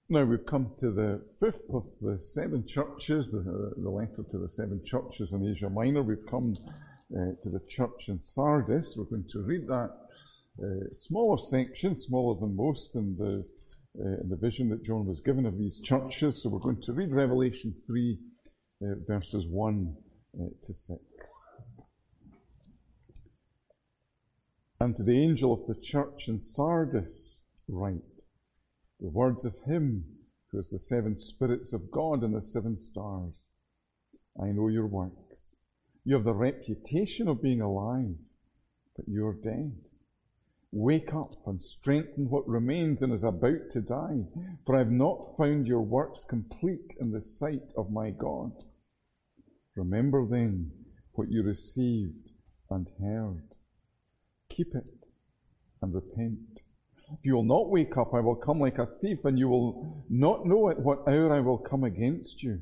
Now we've come to the fifth of the seven churches, the letter to the seven churches in Asia Minor. We've come to the church in Sardis. We're going to read that smaller section, smaller than most, in the vision that John was given of these churches. So we're going to read Revelation 3, verses 1 to 6. And to the angel of the church in Sardis write, the words of him who has the seven spirits of God and the seven stars. I know your works. You have the reputation of being alive, but you are dead. Wake up and strengthen what remains and is about to die, for I have not found your works complete in the sight of my God. Remember then what you received and heard. Keep it and repent. If you will not wake up, I will come like a thief, and you will not know at what hour I will come against you.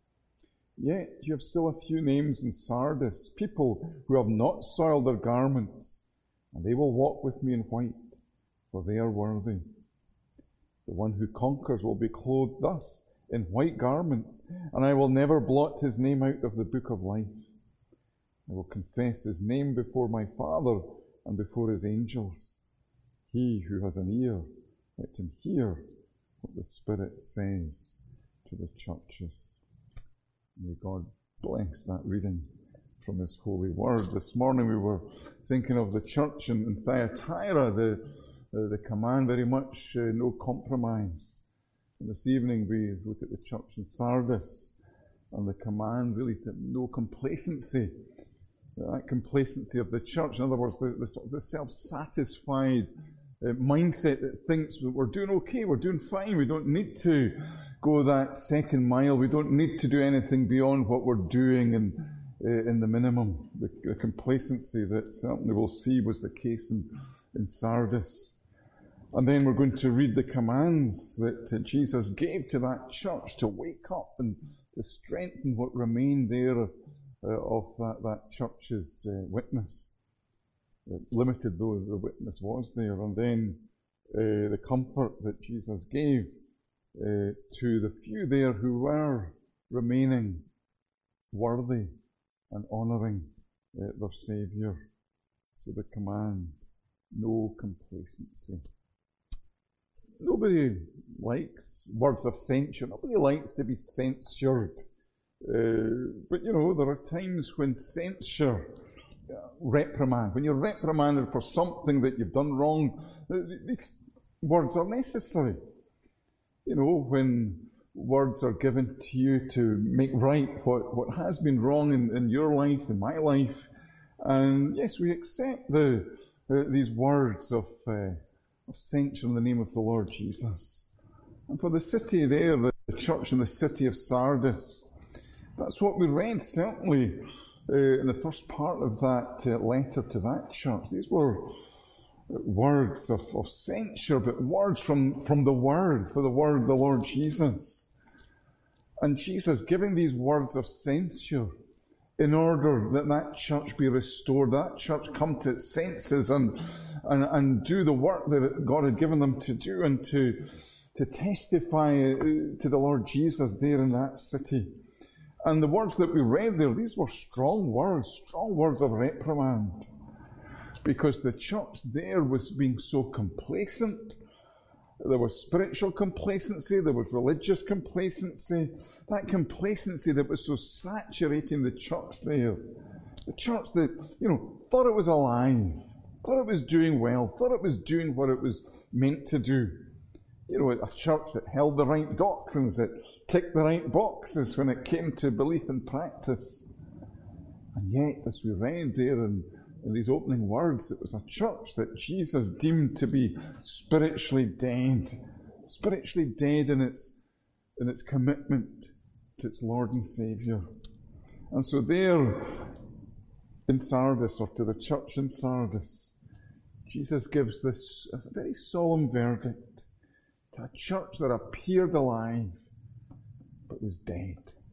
Yet you have still a few names in Sardis, people who have not soiled their garments, and they will walk with me in white, for they are worthy. The one who conquers will be clothed thus, in white garments, and I will never blot his name out of the book of life. I will confess his name before my Father and before his angels. He who has an ear, let him hear what the Spirit says to the churches. May God bless that reading from His holy word. This morning we were thinking of the church in Thyatira, the command very much no compromise. And this evening we look at the church in Sardis and the command really to no complacency. That complacency of the church, in other words, the self-satisfied mindset that thinks that we're doing okay, we're doing fine, we don't need to go that second mile, we don't need to do anything beyond what we're doing in the minimum. The complacency that certainly we'll see was the case in Sardis. And then we're going to read the commands that Jesus gave to that church to wake up and to strengthen what remained there of that church's witness. Limited though the witness was there. And then the comfort that Jesus gave to the few there who were remaining worthy and honouring their Saviour. So the command, no complacency. Nobody likes words of censure. Nobody likes to be censured. But you know, there are times when censure, reprimand, when you're reprimanded for something that you've done wrong, these words are necessary. You know, when words are given to you to make right what has been wrong in your life, in my life. And yes, we accept these words of censure in the name of the Lord Jesus. And for the city there, the church in the city of Sardis, that's what we read, certainly, in the first part of that letter to that church. These were words of censure, but words from the Word, for the Word, the Lord Jesus. And Jesus giving these words of censure in order that that church be restored, that church come to its senses and do the work that God had given them to do, and to testify to the Lord Jesus there in that city. And the words that we read there, these were strong words of reprimand. Because the church there was being so complacent. There was spiritual complacency, there was religious complacency. That complacency that was so saturating the church there. The church that, thought it was alive, thought it was doing well, thought it was doing what it was meant to do. A church that held the right doctrines, that ticked the right boxes when it came to belief and practice. And yet, as we read there in these opening words, it was a church that Jesus deemed to be spiritually dead in its commitment to its Lord and Saviour. And so there in Sardis, or to the church in Sardis, Jesus gives this a very solemn verdict. A church that appeared alive, but was dead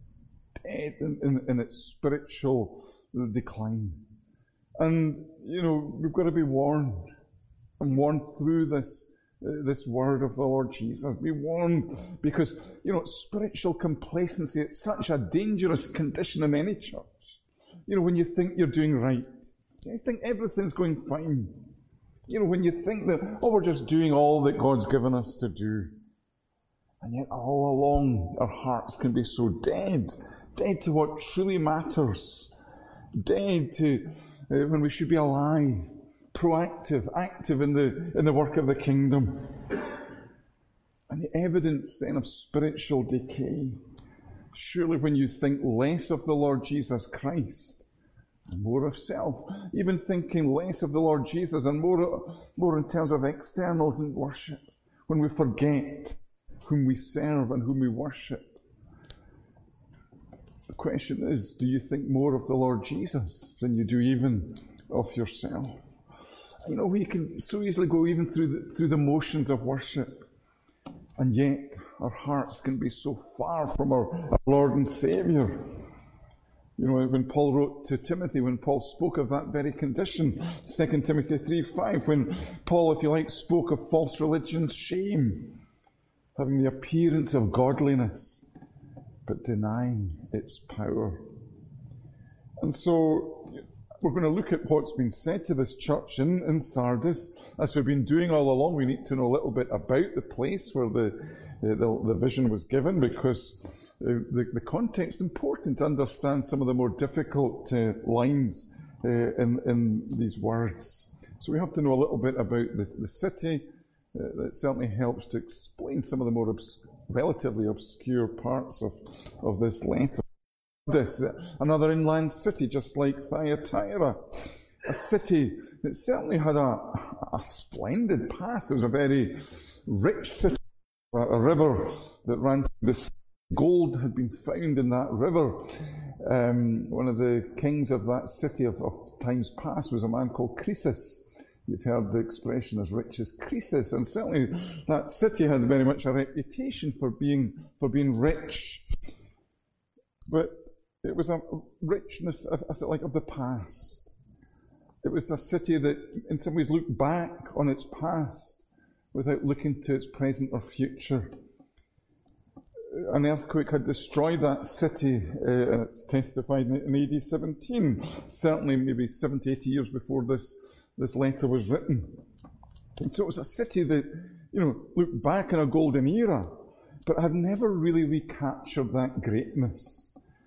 in its spiritual decline. And, we've got to be warned, and warned through this this word of the Lord Jesus. Be warned, because, spiritual complacency, it's such a dangerous condition in any church. When you think you're doing right, you think everything's going fine. When you think that, we're just doing all that God's given us to do. And yet all along our hearts can be so dead to what truly matters, dead to when we should be alive, proactive, active in the work of the kingdom. And the evidence then of spiritual decay, surely when you think less of the Lord Jesus Christ and more of self, even thinking less of the Lord Jesus and more in terms of externals and worship, when we forget whom we serve and whom we worship. The question is, do you think more of the Lord Jesus than you do even of yourself? We can so easily go even through the motions of worship, and yet our hearts can be so far from our Lord and Saviour. When Paul wrote to Timothy, when Paul spoke of that very condition, 2 Timothy 3:5, when Paul, if you like, spoke of false religion's shame, having the appearance of godliness, but denying its power. And so we're going to look at what's been said to this church in Sardis. As we've been doing all along, we need to know a little bit about the place where the vision was given, because the context is important to understand some of the more difficult lines in these words. So we have to know a little bit about the city. That certainly helps to explain some of the more relatively obscure parts of this letter. This, another inland city, just like Thyatira, a city that certainly had a splendid past. It was a very rich city, a river that ran through the gold had been found in that river. One of the kings of that city of times past was a man called Croesus. You've heard the expression as rich as Croesus, and certainly that city had very much a reputation for being rich. But it was a richness, as it like, of the past. It was a city that, in some ways, looked back on its past without looking to its present or future. An earthquake had destroyed that city, and it's testified in AD 17, certainly maybe 70, 80 years before this letter was written. And so it was a city that, looked back in a golden era, but had never really recaptured that greatness.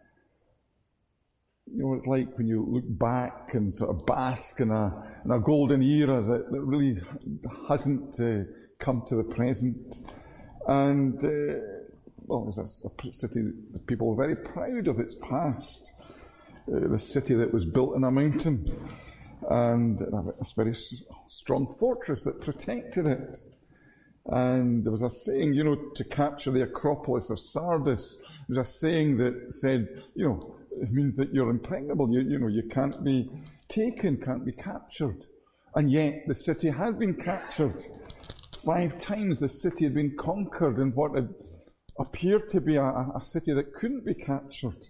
It's like when you look back and sort of bask in a golden era that really hasn't come to the present. And, it was a city that people were very proud of its past. The city that was built in a mountain, and a very strong fortress that protected it. And there was a saying, to capture the Acropolis of Sardis, there was a saying that said, it means that you're impregnable. You can't be taken, can't be captured. And yet the city had been captured. 5 times the city had been conquered in what had appeared to be a city that couldn't be captured.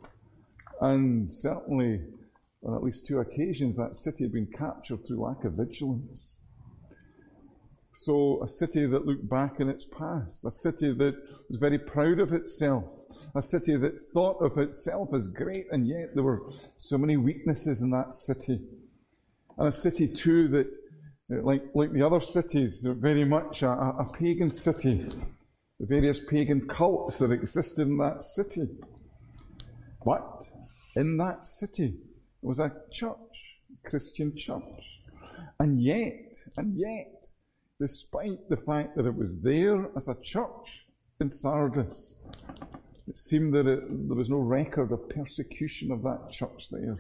And certainly, on at least 2 occasions, that city had been captured through lack of vigilance. So a city that looked back in its past, a city that was very proud of itself, a city that thought of itself as great, and yet there were so many weaknesses in that city. And a city too that, like the other cities, very much a pagan city, the various pagan cults that existed in that city. But in that city was a church, a Christian church. And yet, despite the fact that it was there as a church in Sardis, it seemed that there was no record of persecution of that church there.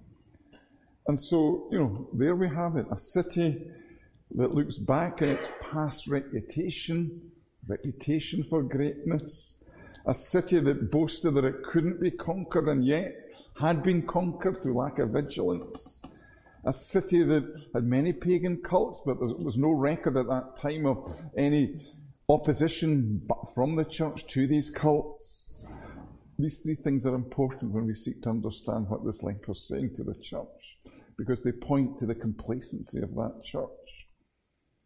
And so, there we have it, a city that looks back at its past reputation for greatness, a city that boasted that it couldn't be conquered and yet had been conquered through lack of vigilance, a city that had many pagan cults, but there was no record at that time of any opposition from the church to these cults. These 3 things are important when we seek to understand what this letter is saying to the church, because they point to the complacency of that church.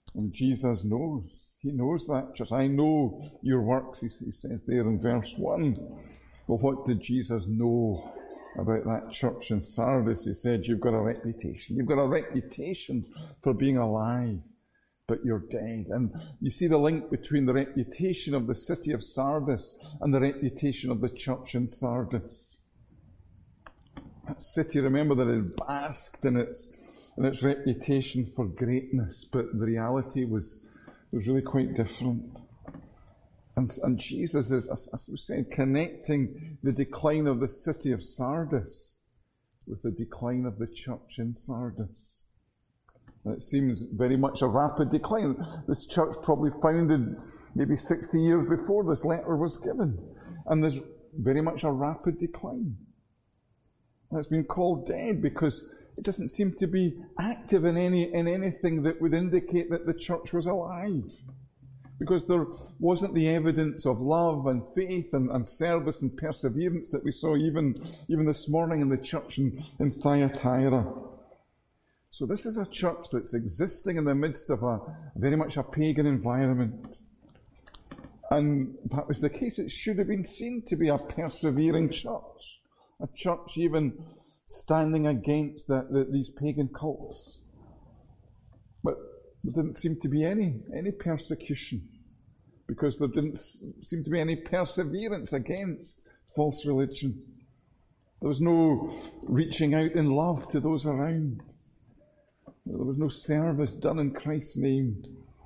And Jesus knows. He knows that church. I know your works, he says there in verse 1. Well, what did Jesus know about that church in Sardis? He said, you've got a reputation. You've got a reputation for being alive, but you're dead. And you see the link between the reputation of the city of Sardis and the reputation of the church in Sardis. That city, remember, that had basked in its reputation for greatness, but the reality was really quite different. And Jesus is, as we said, connecting the decline of the city of Sardis with the decline of the church in Sardis. And it seems very much a rapid decline. This church probably founded maybe 60 years before this letter was given. And there's very much a rapid decline. And it's been called dead because it doesn't seem to be active in anything that would indicate that the church was alive. Because there wasn't the evidence of love and faith and service and perseverance that we saw even this morning in the church in Thyatira. So this is a church that's existing in the midst of very much a pagan environment. And if that was the case, it should have been seen to be a persevering church. A church even standing against these pagan cults. But there didn't seem to be any persecution, because there didn't seem to be any perseverance against false religion. There was no reaching out in love to those around. There was no service done in Christ's name.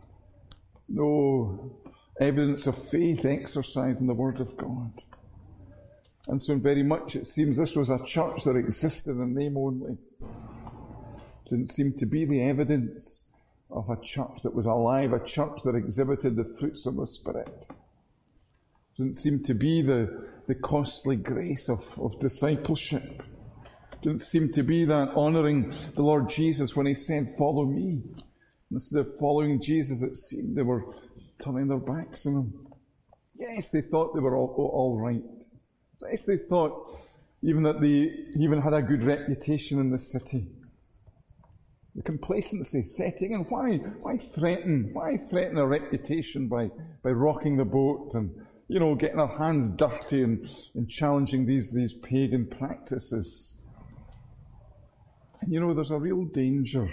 No evidence of faith exercised in the Word of God. And so very much it seems this was a church that existed in name only. Didn't seem to be the evidence of a church that was alive, a church that exhibited the fruits of the Spirit. Didn't seem to be the costly grace of discipleship. Didn't seem to be that honouring the Lord Jesus when he said, follow me. Instead of following Jesus, it seemed they were turning their backs on him. Yes, they thought they were all right. Yes, they thought even that they even had a good reputation in the city. The complacency setting in. Why threaten a reputation by rocking the boat and, getting our hands dirty and challenging these pagan practices? And there's a real danger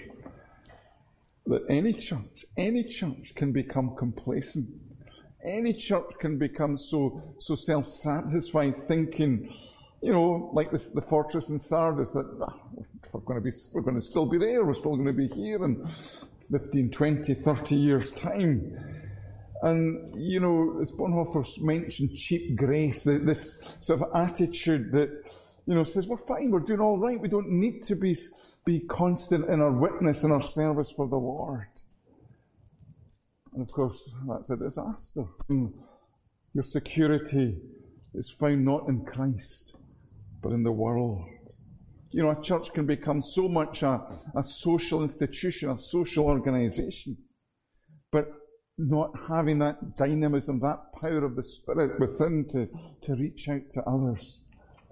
that any church can become complacent. Any church can become so self-satisfied, thinking, like the fortress in Sardis, that we're going to still be there, we're still going to be here in 15, 20, 30 years' time. And, as Bonhoeffer mentioned, cheap grace, this sort of attitude that, says, we're fine, we're doing all right, we don't need to be constant in our witness and our service for the Lord. And of course, that's a disaster. Your security is found not in Christ, but in the world. A church can become so much a social institution, a social organization, but not having that dynamism, that power of the Spirit within to reach out to others.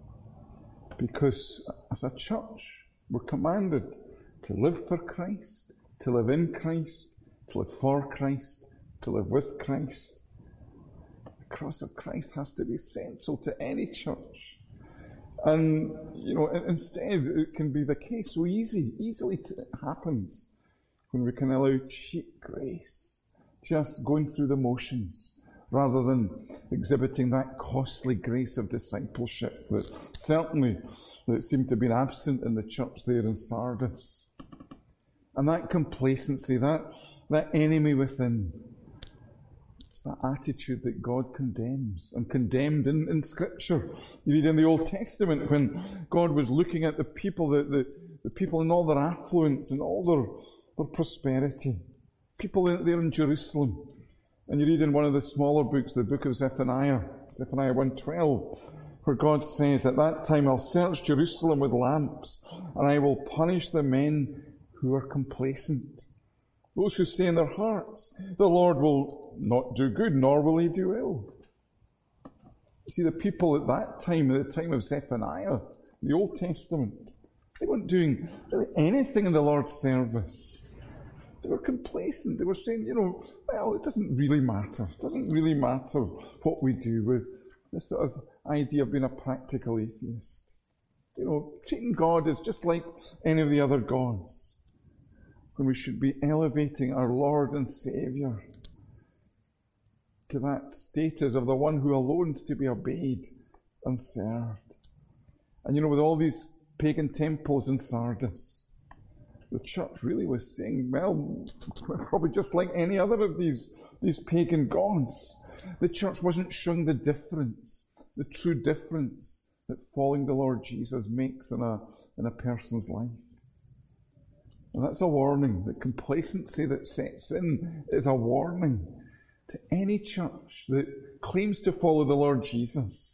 Because as a church, we're commanded to live for Christ, to live in Christ, to live for Christ, to live with Christ. The cross of Christ has to be central to any church. And, instead, it can be the case so easily it happens when we can allow cheap grace, just going through the motions, rather than exhibiting that costly grace of discipleship that certainly seemed to be absent in the church there in Sardis. And that complacency, that enemy within, it's that attitude that God condemns, and condemned in Scripture. You read in the Old Testament when God was looking at the people, the people in all their affluence and all their prosperity, people there in Jerusalem. And you read in one of the smaller books, the book of Zephaniah 1:12, where God says, at that time I'll search Jerusalem with lamps, and I will punish the men who are complacent. Those who say in their hearts, the Lord will not do good, nor will he do ill. You see, the people at that time, at the time of Zephaniah, the Old Testament, they weren't doing really anything in the Lord's service. They were complacent. They were saying, well, it doesn't really matter. It doesn't really matter what we do, with this sort of idea of being a practical atheist. Treating God as just like any of the other gods, when we should be elevating our Lord and Saviour to that status of the one who alone is to be obeyed and served. And with all these pagan temples in Sardis, the church really was saying, well, we're probably just like any other of these pagan gods. The church wasn't showing the difference, the true difference that following the Lord Jesus makes in a person's life. And that's a warning. The complacency that sets in is a warning to any church that claims to follow the Lord Jesus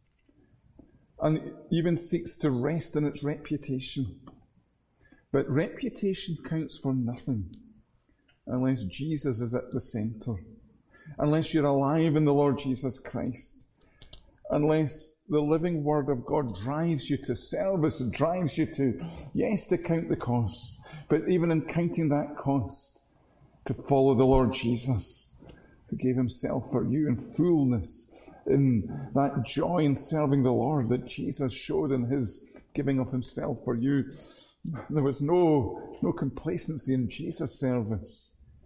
and even seeks to rest in its reputation. But reputation counts for nothing unless Jesus is at the centre, unless you're alive in the Lord Jesus Christ, unless the living Word of God drives you to service, drives you to, yes, to count the cost, but even in counting that cost, to follow the Lord Jesus, who gave himself for you in fullness, in that joy in serving the Lord that Jesus showed in his giving of himself for you. There was no complacency in Jesus' service.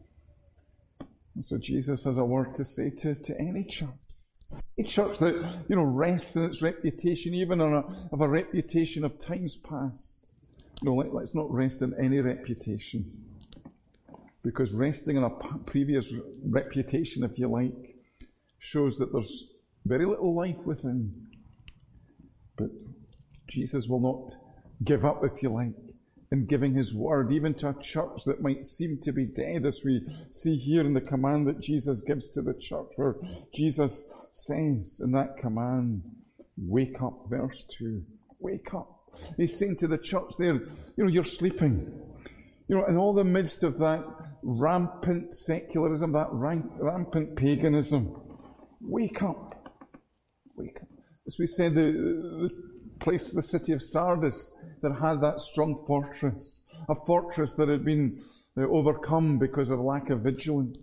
And so Jesus has a word to say to any church. A church that, rests in its reputation, even of a reputation of times past. No, let's not rest in any reputation. Because resting in a previous reputation, if you like, shows that there's very little life within. But Jesus will not give up, if you like, in giving his word, even to a church that might seem to be dead, as we see here in the command that Jesus gives to the church, where Jesus says in that command, wake up, verse 2, wake up. He's saying to the church there, you're sleeping. In all the midst of that rampant secularism, that rampant paganism, wake up. Wake up. As we said, the place, the city of Sardis, that had that strong fortress, a fortress that had been overcome because of lack of vigilance.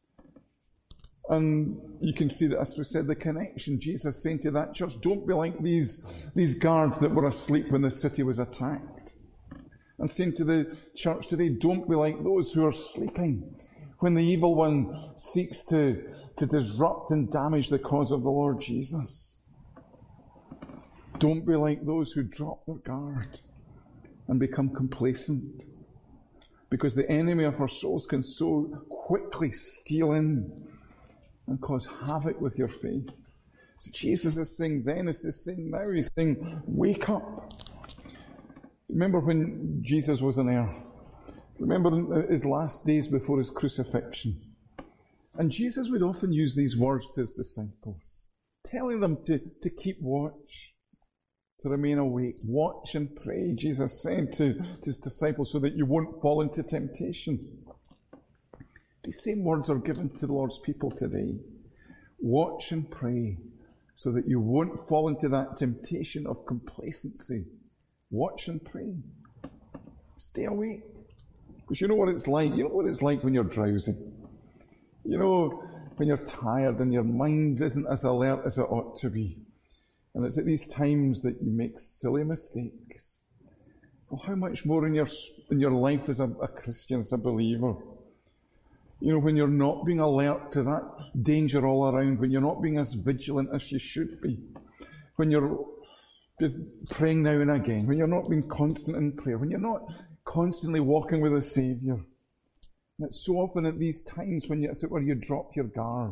And you can see that, as we said, the connection. Jesus saying to that church, don't be like these guards that were asleep when the city was attacked. And saying to the church today, don't be like those who are sleeping when the evil one seeks to disrupt and damage the cause of the Lord Jesus. Don't be like those who drop their guard and become complacent, because the enemy of our souls can so quickly steal in and cause havoc with your faith. So Jesus is saying then, as he's saying now, he's saying, wake up. Remember when Jesus was on earth. Remember his last days before his crucifixion. And Jesus would often use these words to his disciples, telling them to keep watch, to remain awake. Watch and pray, Jesus said to his disciples, so that you won't fall into temptation. These same words are given to the Lord's people today. Watch and pray, so that you won't fall into that temptation of complacency. Watch and pray. Stay awake. Because you know what it's like. You know what it's like when you're drowsy. You know, when you're tired and your mind isn't as alert as it ought to be. And it's at these times that you make silly mistakes. Well, how much more in your life as a Christian, as a believer? When you're not being alert to that danger all around, when you're not being as vigilant as you should be, when you're just praying now and again, when you're not being constant in prayer, when you're not constantly walking with the Saviour. And it's so often at these times when you drop your guard,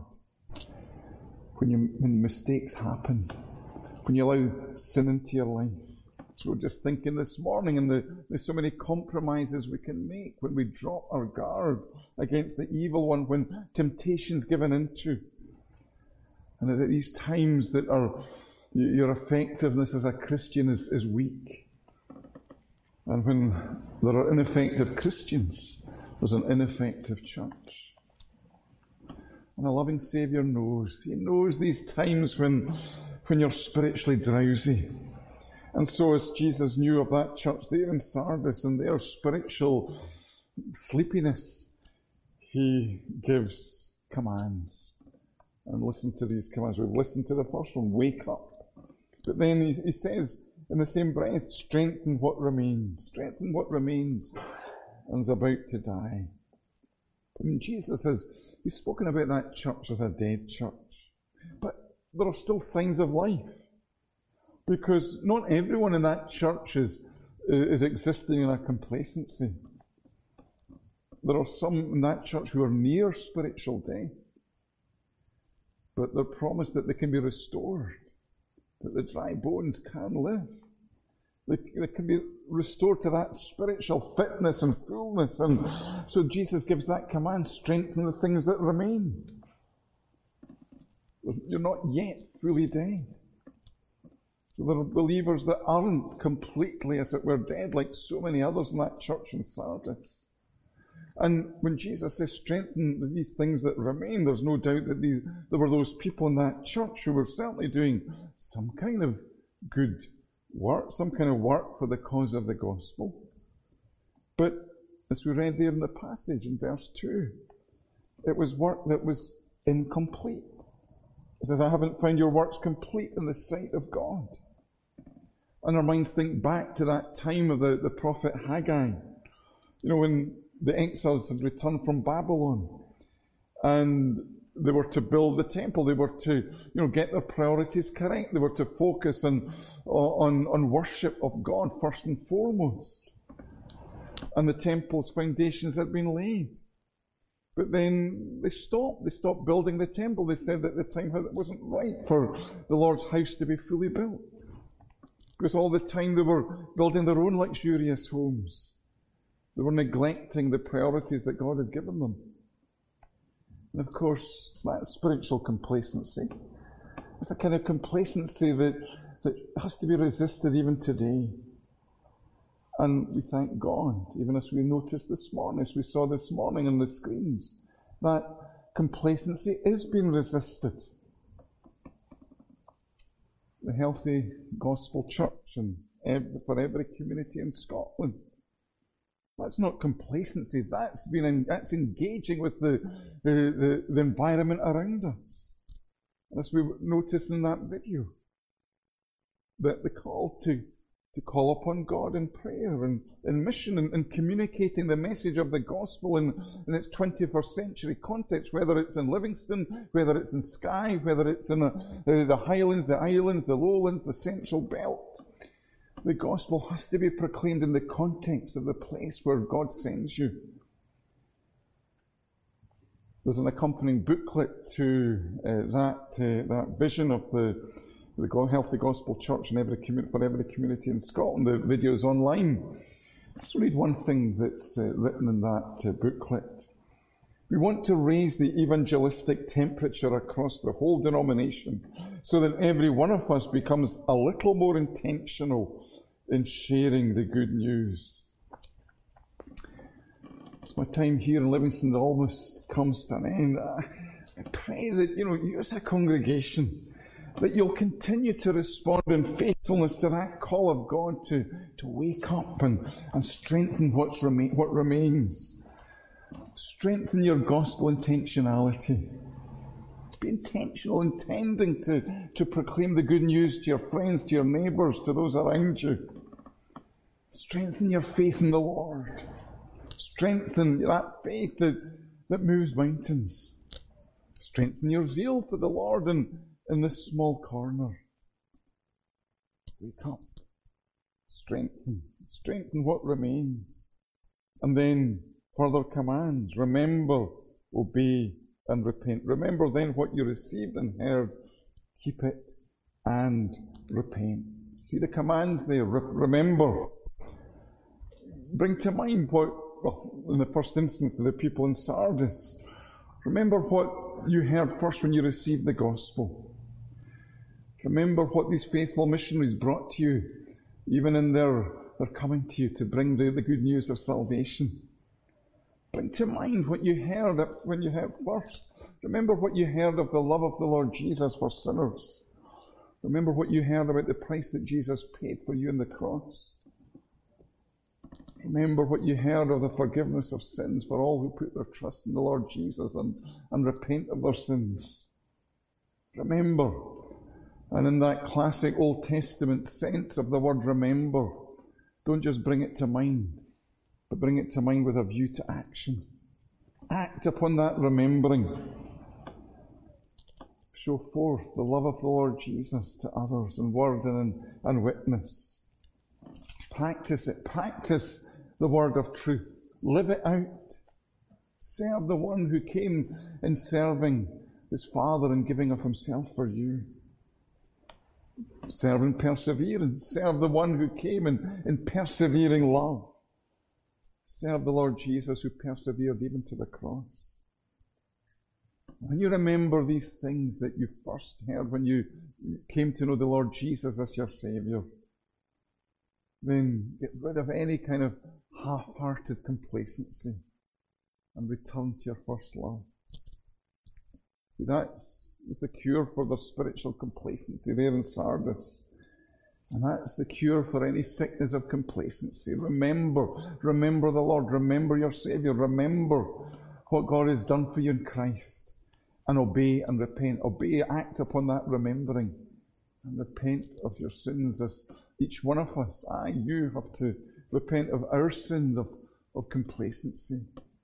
when mistakes happen, when you allow sin into your life. So we're just thinking this morning, and there's so many compromises we can make when we drop our guard against the evil one, when temptation's given into. And it's at these times that your effectiveness as a Christian is weak. And when there are ineffective Christians, there's an ineffective church. And a loving Saviour knows. He knows these times when you're spiritually drowsy. And so as Jesus knew of that church there in Sardis and their spiritual sleepiness, he gives commands. And listen to these commands. We've listened to the first one, wake up. But then he says, in the same breath, strengthen what remains. Strengthen what remains and is about to die. I mean, he's spoken about that church as a dead church. But there are still signs of life. Because not everyone in that church is existing in a complacency. There are some in that church who are near spiritual death. But they're promised that they can be restored. That the dry bones can live. They can be restored to that spiritual fitness and fullness. And so Jesus gives that command, strengthen the things that remain. You're not yet fully dead. So there are believers that aren't completely, as it were, dead, like so many others in that church in Sardis. And when Jesus says strengthen these things that remain, there's no doubt that there were those people in that church who were certainly doing some kind of good work, some kind of work for the cause of the gospel. But as we read there in the passage in verse 2, it was work that was incomplete. It says, I haven't found your works complete in the sight of God. And our minds think back to that time of the prophet Haggai. You know, when the exiles had returned from Babylon and they were to build the temple, they were to, get their priorities correct. They were to focus on worship of God first and foremost. And the temple's foundations had been laid. But then they stopped building the temple. They said that the time wasn't right for the Lord's house to be fully built. Because all the time they were building their own luxurious homes. They were neglecting the priorities that God had given them. And of course, that spiritual complacency is a kind of complacency that has to be resisted even today. And we thank God, even as we noticed this morning, as we saw this morning on the screens, that complacency is being resisted. The Healthy Gospel Church and for every community in Scotland. That's not complacency. That's engaging with the environment around us. As we noticed in that video, that the call to call upon God in prayer and in mission and communicating the message of the gospel in its 21st century context, whether it's in Livingston, whether it's in Skye, whether it's in the Highlands, the Islands, the Lowlands, the Central Belt. The gospel has to be proclaimed in the context of the place where God sends you. There's an accompanying booklet to that vision of the Healthy Gospel Church for every community in Scotland. The video is online. Let's read one thing that's written in that booklet. We want to raise the evangelistic temperature across the whole denomination so that every one of us becomes a little more intentional in sharing the good news. My time here in Livingston almost comes to an end. I pray that, you as a congregation, that you'll continue to respond in faithfulness to that call of God to wake up and strengthen what remains. Strengthen your gospel intentionality. Be intentional, intending to proclaim the good news to your friends, to your neighbours, to those around you. Strengthen your faith in the Lord. Strengthen that faith that moves mountains. Strengthen your zeal for the Lord in this small corner. Wake up. Strengthen what remains. And then further commands. Remember, obey, and repent. Remember then what you received and heard. Keep it and repent. See the commands there. Remember. Bring to mind in the first instance, the people in Sardis. Remember what you heard first when you received the gospel. Remember what these faithful missionaries brought to you, even in their coming to you to bring the good news of salvation. Bring to mind what you heard when you heard first. Remember what you heard of the love of the Lord Jesus for sinners. Remember what you heard about the price that Jesus paid for you on the cross. Remember what you heard of the forgiveness of sins for all who put their trust in the Lord Jesus and repent of their sins. Remember. And in that classic Old Testament sense of the word remember, don't just bring it to mind, but bring it to mind with a view to action. Act upon that remembering. Show forth the love of the Lord Jesus to others in word and witness. Practice it. Practice the word of truth. Live it out. Serve the one who came in serving his Father and giving of himself for you. Serve in perseverance. Serve the one who came in persevering love. Serve the Lord Jesus who persevered even to the cross. When you remember these things that you first heard when you came to know the Lord Jesus as your Saviour, then get rid of any kind of half-hearted complacency and return to your first love. See, that was the cure for the spiritual complacency there in Sardis. And that's the cure for any sickness of complacency. Remember the Lord. Remember your Saviour. Remember what God has done for you in Christ. And obey and repent. Obey, act upon that remembering. And repent of your sins as each one of us, you have to repent of our sins of complacency.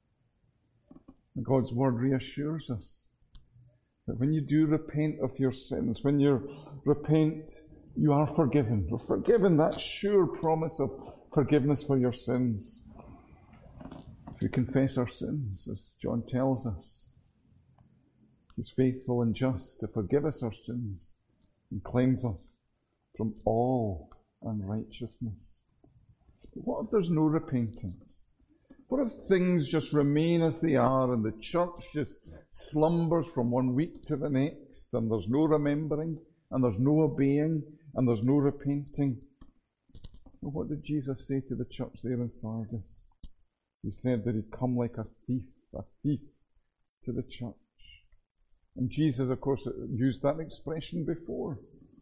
And God's Word reassures us that when you do repent of your sins, when you repent, you are forgiven. You're forgiven, that sure promise of forgiveness for your sins. If we confess our sins, as John tells us, He's faithful and just to forgive us our sins and cleanse us from all unrighteousness. But what if there's no repentance? What if things just remain as they are and the church just slumbers from one week to the next and there's no remembering and there's no obeying and there's no repenting? Well, what did Jesus say to the church there in Sardis? He said that he'd come like a thief to the church. And Jesus, of course, used that expression before.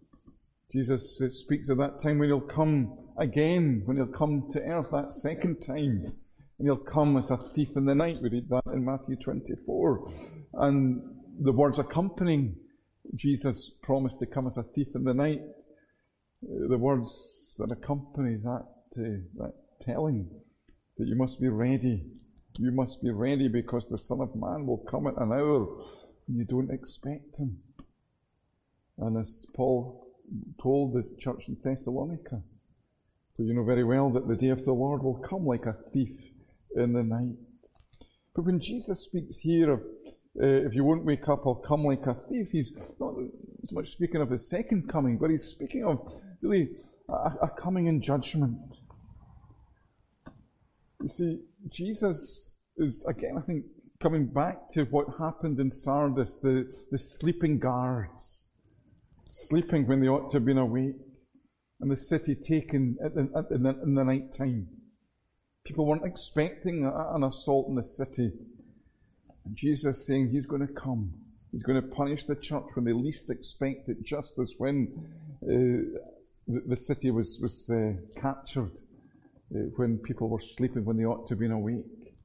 Jesus speaks of that time when he'll come again, when he'll come to earth that second time. And he'll come as a thief in the night. We read that in Matthew 24. And the words accompanying Jesus' promise to come as a thief in the night, the words that accompany that telling that you must be ready. You must be ready because the Son of Man will come at an hour when you don't expect him. And as Paul told the church in Thessalonica, so you know very well that the day of the Lord will come like a thief in the night. But when Jesus speaks here of, if you won't wake up, I'll come like a thief, he's not so much speaking of his second coming, but he's speaking of really a coming in judgment. You see, Jesus is, again, I think, coming back to what happened in Sardis, the sleeping guards, sleeping when they ought to have been awake, and the city taken in the night time. People weren't expecting an assault in the city. And Jesus saying he's going to come. He's going to punish the church when they least expect it, just as when the city was captured, when people were sleeping when they ought to have been awake.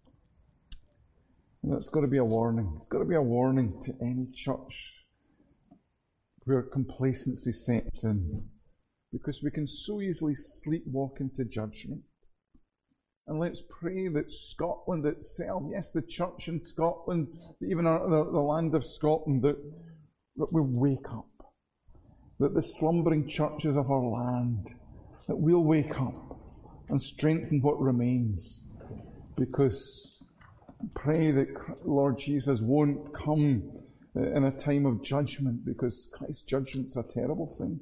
And that's got to be a warning. It's got to be a warning to any church where complacency sets in, because we can so easily sleepwalk into judgment. And let's pray that Scotland itself, yes, the church in Scotland, even the land of Scotland, that we'll wake up. That the slumbering churches of our land, that we'll wake up and strengthen what remains. Because pray that Lord Jesus won't come in a time of judgment, because Christ's judgment's a terrible thing.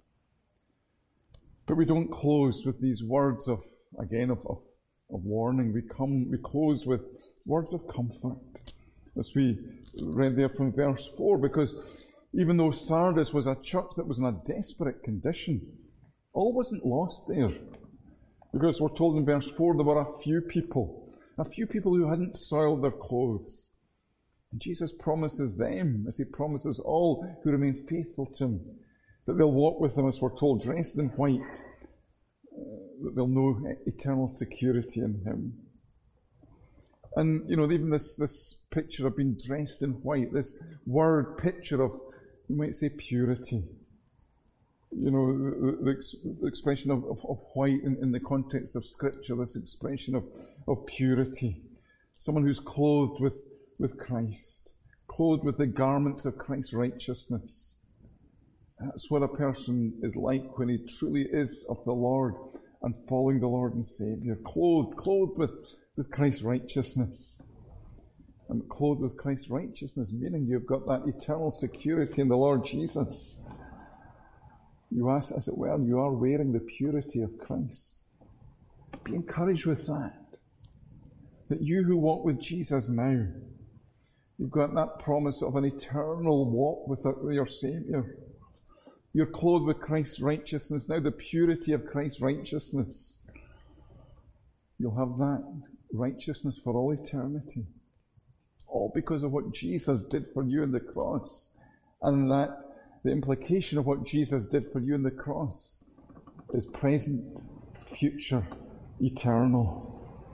But we don't close with these words of warning. We close with words of comfort, as we read there from verse 4, because even though Sardis was a church that was in a desperate condition, all wasn't lost there. Because we're told in verse 4 there were a few people who hadn't soiled their clothes. And Jesus promises them, as he promises all who remain faithful to him, that they'll walk with him, as we're told, dressed in white, that they'll know eternal security in Him. And, even this picture of being dressed in white, this word picture of, you might say, purity. The expression of white in the context of Scripture, this expression of purity. Someone who's clothed with Christ, clothed with the garments of Christ's righteousness. That's what a person is like when he truly is of the Lord and following the Lord and Saviour. Clothed with Christ's righteousness. And clothed with Christ's righteousness, meaning you've got that eternal security in the Lord Jesus. You ask, as it were, you are wearing the purity of Christ. Be encouraged with that. That you who walk with Jesus now, you've got that promise of an eternal walk with your Saviour. You're clothed with Christ's righteousness now, the purity of Christ's righteousness. You'll have that righteousness for all eternity. All because of what Jesus did for you on the cross. And that the implication of what Jesus did for you on the cross is present, future, eternal.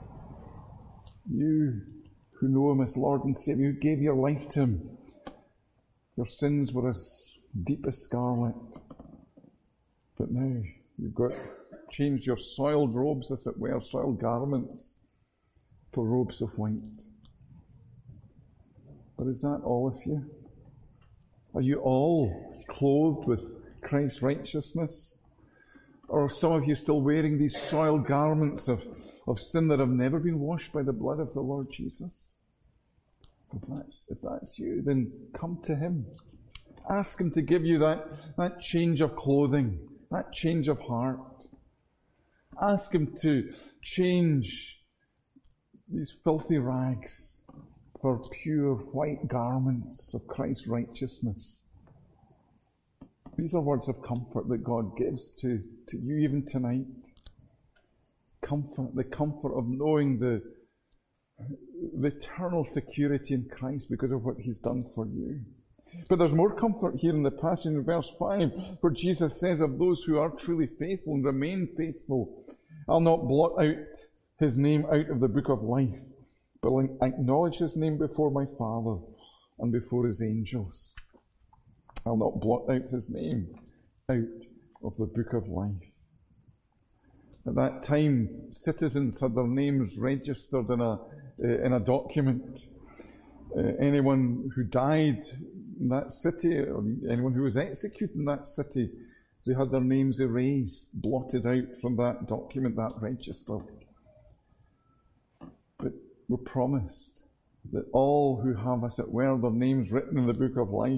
You who know Him as Lord and Saviour, who gave your life to Him, your sins were as deep as scarlet. But now you've got changed your soiled robes, as it were, soiled garments, for robes of white. But is that all of you? Are you all clothed with Christ's righteousness? Or are some of you still wearing these soiled garments of sin that have never been washed by the blood of the Lord Jesus? If that's you, then come to Him. Ask Him to give you that change of clothing, that change of heart. Ask Him to change these filthy rags for pure white garments of Christ's righteousness. These are words of comfort that God gives to you even tonight. Comfort, the comfort of knowing the eternal security in Christ because of what He's done for you. But there's more comfort here in the passage in verse 5, where Jesus says of those who are truly faithful and remain faithful, I'll not blot out his name out of the book of life, but I'll acknowledge his name before my Father and before his angels. I'll not blot out his name out of the book of life. At that time, citizens had their names registered in a document. Anyone who died in that city, or anyone who was executed in that city, they had their names erased, blotted out from that document, that register. But we're promised that all who have, as it were, their names written in the book of life,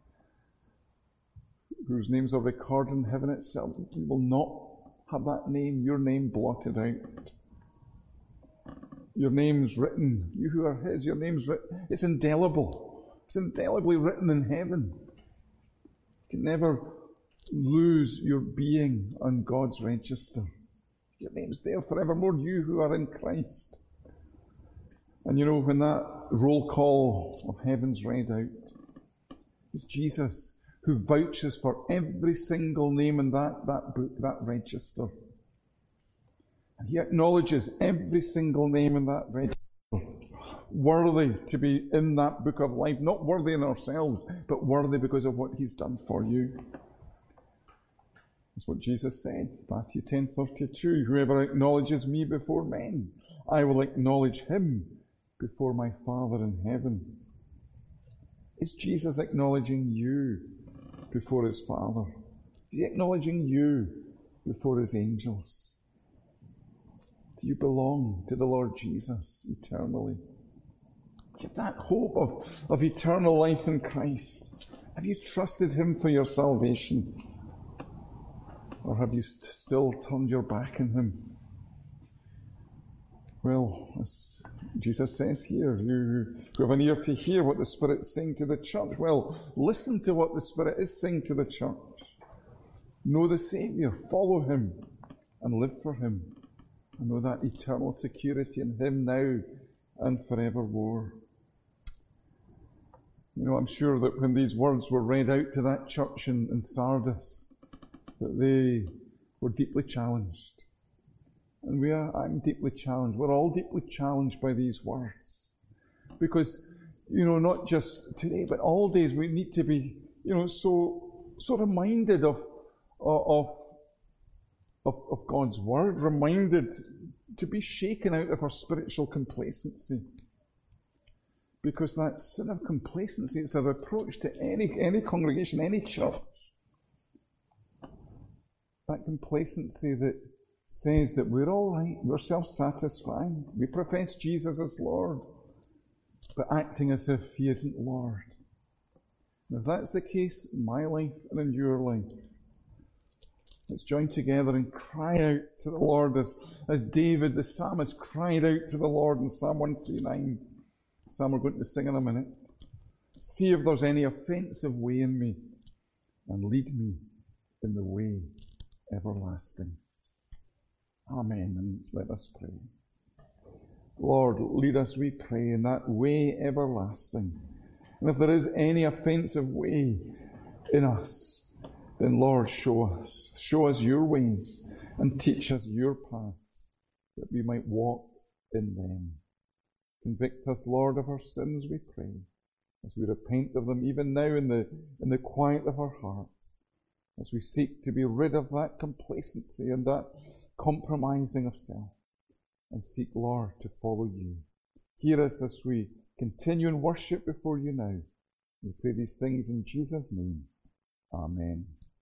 whose names are recorded in heaven itself, will not have that name, your name, blotted out. Your name's written, you who are His, your name's written. It's indelible. It's indelibly written in heaven. You can never lose your being on God's register. Your name's there forevermore, you who are in Christ. And when that roll call of heaven's read out, it's Jesus who vouches for every single name in that book, that register. And He acknowledges every single name in that register worthy to be in that book of life, not worthy in ourselves, but worthy because of what He's done for you. That's what Jesus said, Matthew 10:32. Whoever acknowledges me before men, I will acknowledge him before my Father in heaven. Is Jesus acknowledging you before His Father? Is He acknowledging you before His angels? Do you belong to the Lord Jesus eternally? Do you have that hope of eternal life in Christ? Have you trusted Him for your salvation? Or have you still turned your back on Him? Well, as Jesus says here, you who have an ear to hear what the Spirit's saying to the church, well, listen to what the Spirit is saying to the church. Know the Saviour, follow Him, and live for Him. And know that eternal security in Him now and forevermore. I'm sure that when these words were read out to that church in Sardis, that they were deeply challenged. And I'm deeply challenged. We're all deeply challenged by these words. Because, not just today, but all days we need to be, so reminded of God's Word, reminded to be shaken out of our spiritual complacency. Because that sin of complacency, it's a reproach to any congregation, any church. That complacency that says that we're all right, we're self-satisfied, we profess Jesus as Lord, but acting as if He isn't Lord. And if that's the case in my life and in your life, let's join together and cry out to the Lord as David, the psalmist, cried out to the Lord in Psalm 139. Psalm we're going to sing in a minute. See if there's any offensive way in me, and lead me in the way everlasting. Amen. And let us pray. Lord, lead us, we pray, in that way everlasting. And if there is any offensive way in us, then Lord, show us. Show us your ways and teach us your paths, that we might walk in them. Convict us, Lord, of our sins, we pray, as we repent of them even now in the quiet of our hearts, as we seek to be rid of that complacency and that compromising of self, and seek, Lord, to follow you. Hear us as we continue in worship before you now. We pray these things in Jesus' name. Amen.